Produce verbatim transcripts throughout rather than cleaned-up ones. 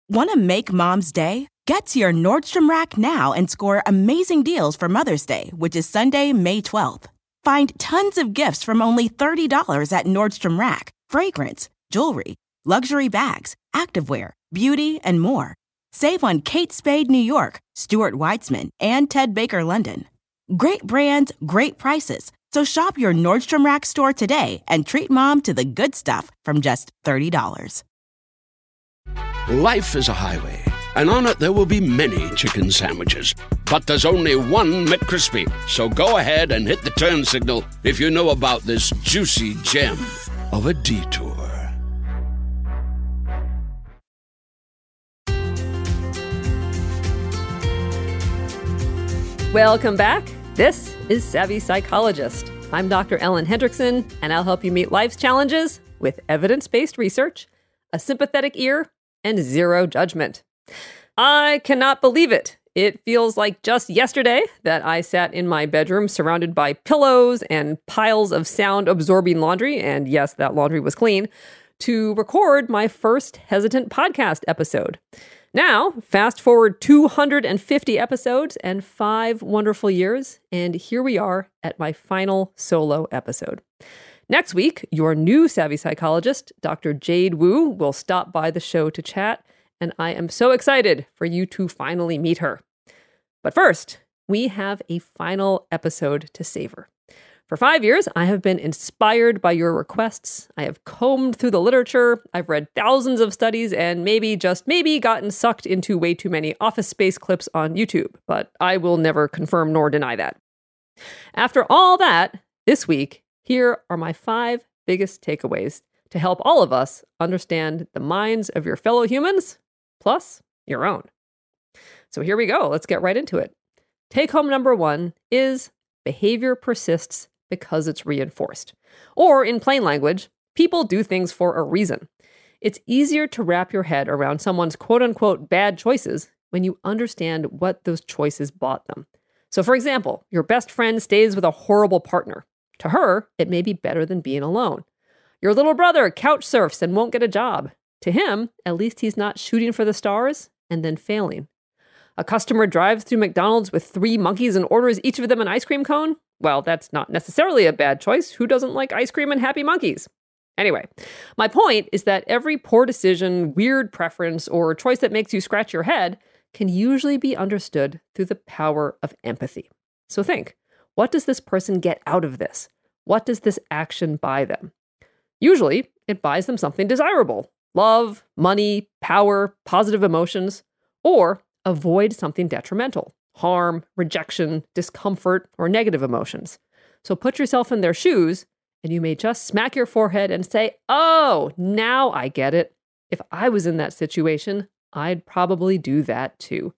Want to make Mom's day? Get to your Nordstrom Rack now and score amazing deals for Mother's Day, which is Sunday, May twelfth. Find tons of gifts from only thirty dollars at Nordstrom Rack. Fragrance, jewelry, luxury bags, activewear, beauty, and more. Save on Kate Spade New York, Stuart Weitzman, and Ted Baker London. Great brands, great prices. So shop your Nordstrom Rack store today and treat Mom to the good stuff from just thirty dollars. Life is a highway, and on it there will be many chicken sandwiches. But there's only one McCrispy. So go ahead and hit the turn signal if you know about this juicy gem of a detour. Welcome back. This is Savvy Psychologist. I'm Doctor Ellen Hendrickson, and I'll help you meet life's challenges with evidence-based research, a sympathetic ear, and zero judgment. I cannot believe it. It feels like just yesterday that I sat in my bedroom surrounded by pillows and piles of sound-absorbing laundry, and yes, that laundry was clean, to record my first Hesitant podcast episode. Now, fast forward two hundred fifty episodes and five wonderful years, and here we are at my final solo episode. Next week, your new Savvy Psychologist, Doctor Jade Wu, will stop by the show to chat, and I am so excited for you to finally meet her. But first, we have a final episode to savor. For five years, I have been inspired by your requests. I have combed through the literature. I've read thousands of studies and maybe, just maybe, gotten sucked into way too many Office Space clips on YouTube. But I will never confirm nor deny that. After all that, this week, here are my five biggest takeaways to help all of us understand the minds of your fellow humans, plus your own. So here we go. Let's get right into it. Take home number one is behavior persists because it's reinforced. Or in plain language, people do things for a reason. It's easier to wrap your head around someone's quote-unquote bad choices when you understand what those choices bought them. So for example, your best friend stays with a horrible partner. To her, it may be better than being alone. Your little brother couch surfs and won't get a job. To him, at least he's not shooting for the stars and then failing. A customer drives through McDonald's with three monkeys and orders each of them an ice cream cone? Well, that's not necessarily a bad choice. Who doesn't like ice cream and happy monkeys? Anyway, my point is that every poor decision, weird preference, or choice that makes you scratch your head can usually be understood through the power of empathy. So think, what does this person get out of this? What does this action buy them? Usually, it buys them something desirable. Love, money, power, positive emotions, or avoid something detrimental. Harm, rejection, discomfort, or negative emotions. So put yourself in their shoes, and you may just smack your forehead and say, oh, now I get it. If I was in that situation, I'd probably do that too.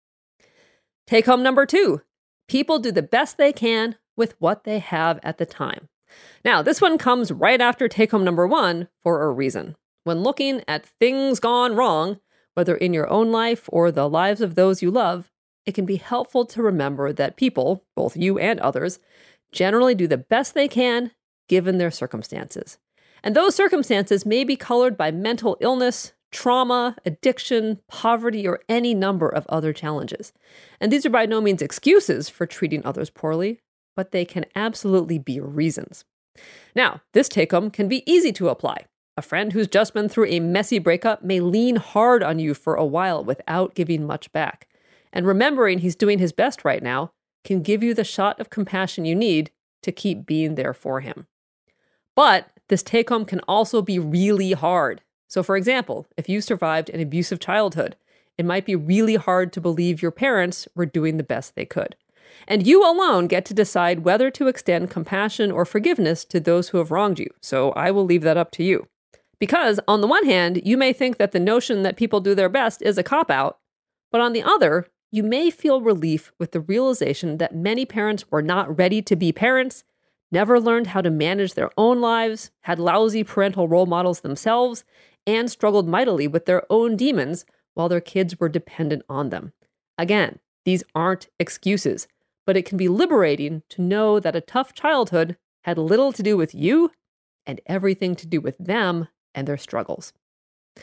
Take home number two. People do the best they can with what they have at the time. Now, this one comes right after take home number one for a reason. When looking at things gone wrong, whether in your own life or the lives of those you love, it can be helpful to remember that people, both you and others, generally do the best they can given their circumstances. And those circumstances may be colored by mental illness, trauma, addiction, poverty, or any number of other challenges. And these are by no means excuses for treating others poorly, but they can absolutely be reasons. Now, this take-home can be easy to apply. A friend who's just been through a messy breakup may lean hard on you for a while without giving much back. And remembering he's doing his best right now can give you the shot of compassion you need to keep being there for him. But this take-home can also be really hard. So for example, if you survived an abusive childhood, it might be really hard to believe your parents were doing the best they could. And you alone get to decide whether to extend compassion or forgiveness to those who have wronged you. So I will leave that up to you. Because on the one hand, you may think that the notion that people do their best is a cop-out, but on the other, you may feel relief with the realization that many parents were not ready to be parents, never learned how to manage their own lives, had lousy parental role models themselves, and struggled mightily with their own demons while their kids were dependent on them. Again, these aren't excuses, but it can be liberating to know that a tough childhood had little to do with you and everything to do with them and their struggles.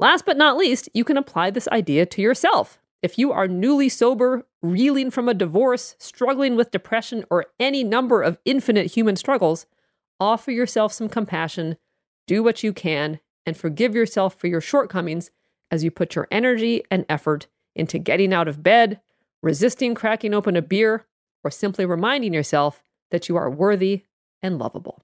Last but not least, you can apply this idea to yourself. If you are newly sober, reeling from a divorce, struggling with depression, or any number of infinite human struggles, offer yourself some compassion, do what you can, and forgive yourself for your shortcomings as you put your energy and effort into getting out of bed, resisting cracking open a beer, or simply reminding yourself that you are worthy and lovable.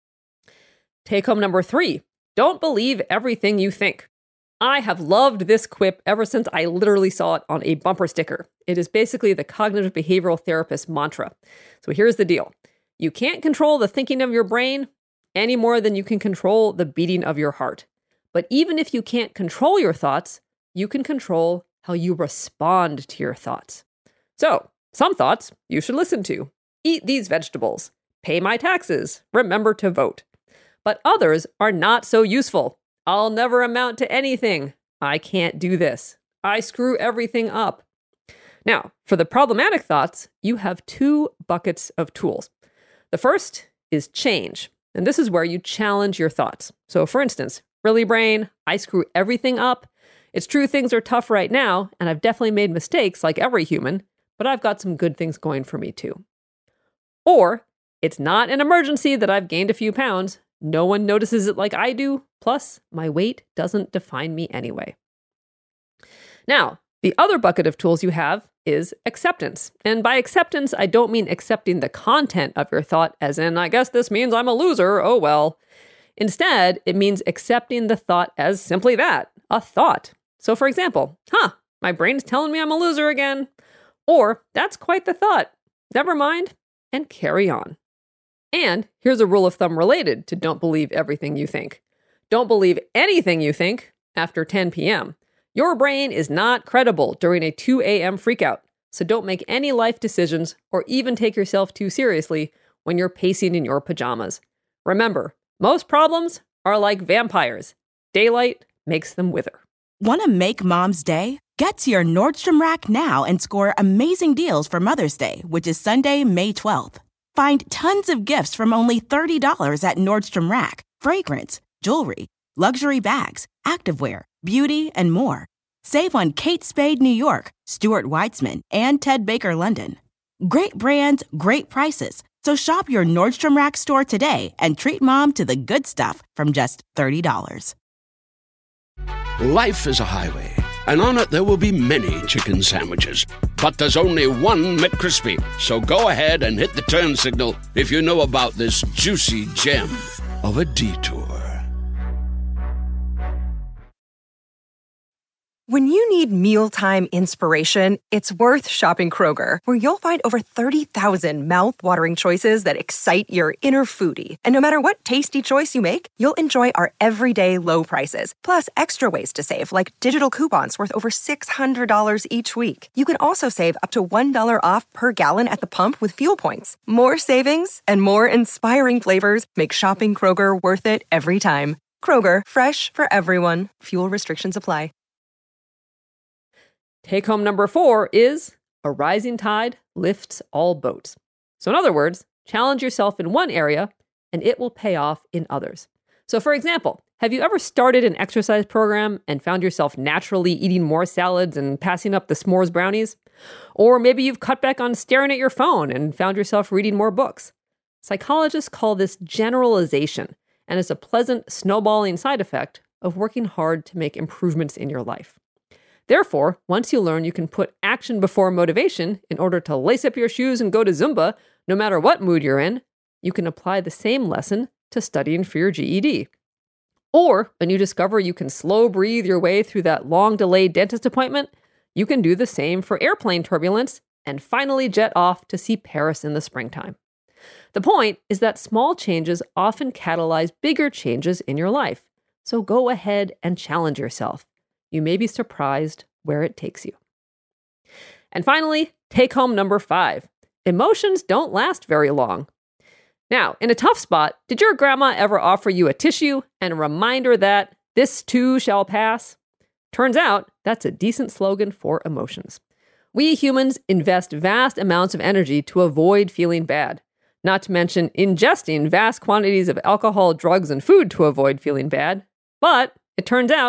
Take home number three, don't believe everything you think. I have loved this quip ever since I literally saw it on a bumper sticker. It is basically the cognitive behavioral therapist mantra. So here's the deal. You can't control the thinking of your brain any more than you can control the beating of your heart. But even if you can't control your thoughts, you can control how you respond to your thoughts. So, some thoughts you should listen to. Eat these vegetables. Pay my taxes. Remember to vote. But others are not so useful. I'll never amount to anything. I can't do this. I screw everything up. Now, for the problematic thoughts, you have two buckets of tools. The first is change, and this is where you challenge your thoughts. So for instance, really brain, I screw everything up. It's true things are tough right now, and I've definitely made mistakes like every human, but I've got some good things going for me too. Or, it's not an emergency that I've gained a few pounds. No one notices it like I do. Plus, my weight doesn't define me anyway. Now, the other bucket of tools you have is acceptance. And by acceptance, I don't mean accepting the content of your thought, as in, I guess this means I'm a loser, oh well. Instead, it means accepting the thought as simply that, a thought. So for example, huh, my brain's telling me I'm a loser again. Or, that's quite the thought. Never mind, and carry on. And here's a rule of thumb related to don't believe everything you think. Don't believe anything you think after ten p.m. Your brain is not credible during a two a.m. freakout, so don't make any life decisions or even take yourself too seriously when you're pacing in your pajamas. Remember, most problems are like vampires. Daylight makes them wither. Want to make Mom's day? Get to your Nordstrom Rack now and score amazing deals for Mother's Day, which is Sunday, May twelfth. Find tons of gifts from only thirty dollars at Nordstrom Rack. Fragrance, jewelry, luxury bags, activewear, beauty, and more. Save on Kate Spade New York, Stuart Weitzman, and Ted Baker London. Great brands, great prices. So shop your Nordstrom Rack store today and treat Mom to the good stuff from just thirty dollars. Life is a highway, and on it there will be many chicken sandwiches. But there's only one McCrispy. So go ahead and hit the turn signal if you know about this juicy gem of a detour. When you need mealtime inspiration, it's worth shopping Kroger, where you'll find over thirty thousand mouth-watering choices that excite your inner foodie. And no matter what tasty choice you make, you'll enjoy our everyday low prices, plus extra ways to save, like digital coupons worth over six hundred dollars each week. You can also save up to one dollar off per gallon at the pump with fuel points. More savings and more inspiring flavors make shopping Kroger worth it every time. Kroger, fresh for everyone. Fuel restrictions apply. Take home number four is a rising tide lifts all boats. So in other words, challenge yourself in one area and it will pay off in others. So for example, have you ever started an exercise program and found yourself naturally eating more salads and passing up the s'mores brownies? Or maybe you've cut back on staring at your phone and found yourself reading more books. Psychologists call this generalization, and it's a pleasant snowballing side effect of working hard to make improvements in your life. Therefore, once you learn you can put action before motivation in order to lace up your shoes and go to Zumba, no matter what mood you're in, you can apply the same lesson to studying for your G E D. Or, when you discover you can slow breathe your way through that long-delayed dentist appointment, you can do the same for airplane turbulence and finally jet off to see Paris in the springtime. The point is that small changes often catalyze bigger changes in your life. So go ahead and challenge yourself. You may be surprised where it takes you. And finally, take home number five. Emotions don't last very long. Now, in a tough spot, did your grandma ever offer you a tissue and a reminder that this too shall pass? Turns out, that's a decent slogan for emotions. We humans invest vast amounts of energy to avoid feeling bad, not to mention ingesting vast quantities of alcohol, drugs, and food to avoid feeling bad. But it turns out,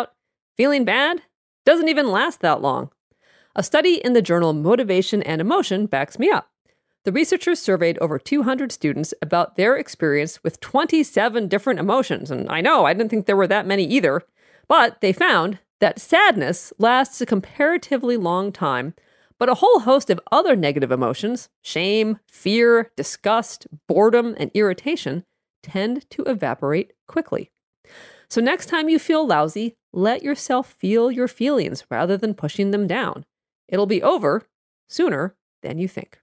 Feeling bad doesn't even last that long. A study in the journal Motivation and Emotion backs me up. The researchers surveyed over two hundred students about their experience with twenty-seven different emotions. And I know, I didn't think there were that many either. But they found that sadness lasts a comparatively long time, but a whole host of other negative emotions, shame, fear, disgust, boredom, and irritation, tend to evaporate quickly. So next time you feel lousy, let yourself feel your feelings rather than pushing them down. It'll be over sooner than you think.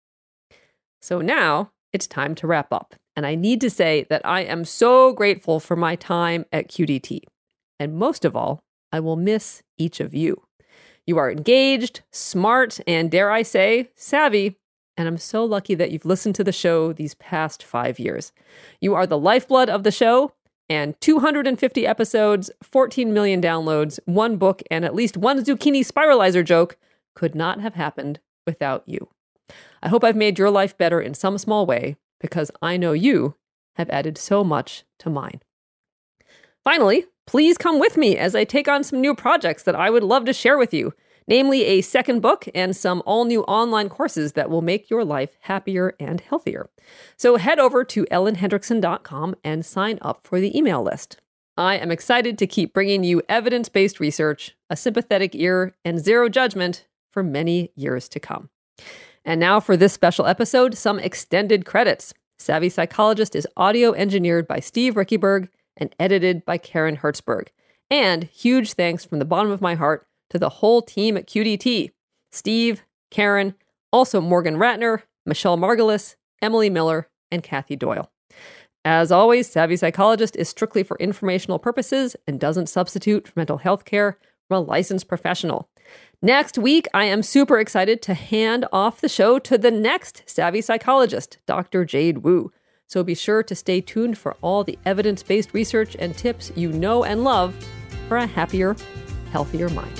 So now it's time to wrap up. And I need to say that I am so grateful for my time at Q D T. And most of all, I will miss each of you. You are engaged, smart, and dare I say, savvy. And I'm so lucky that you've listened to the show these past five years. You are the lifeblood of the show, and two hundred fifty episodes, fourteen million downloads, one book, and at least one zucchini spiralizer joke could not have happened without you. I hope I've made your life better in some small way, because I know you have added so much to mine. Finally, please come with me as I take on some new projects that I would love to share with you, namely a second book and some all-new online courses that will make your life happier and healthier. So head over to ellen hendrickson dot com and sign up for the email list. I am excited to keep bringing you evidence-based research, a sympathetic ear, and zero judgment for many years to come. And now for this special episode, some extended credits. Savvy Psychologist is audio engineered by Steve Rickyberg and edited by Karen Hertzberg. And huge thanks from the bottom of my heart to the whole team at Q D T. Steve, Karen, also Morgan Ratner, Michelle Margulis, Emily Miller, and Kathy Doyle. As always, Savvy Psychologist is strictly for informational purposes and doesn't substitute for mental health care from a licensed professional. Next week, I am super excited to hand off the show to the next Savvy Psychologist, Doctor Jade Wu. So be sure to stay tuned for all the evidence-based research and tips you know and love for a happier, healthier mind.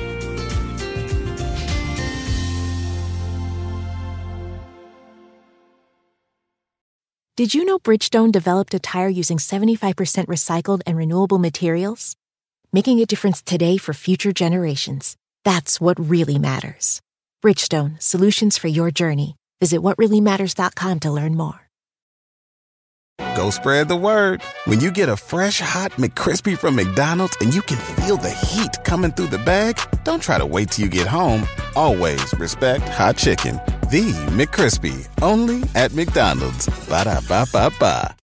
Did you know Bridgestone developed a tire using seventy-five percent recycled and renewable materials? Making a difference today for future generations. That's what really matters. Bridgestone, solutions for your journey. Visit what really matters dot com to learn more. Go spread the word. When you get a fresh, hot McCrispy from McDonald's and you can feel the heat coming through the bag, don't try to wait till you get home. Always respect hot chicken. The McCrispy, only at McDonald's. Ba-da-ba-ba-ba.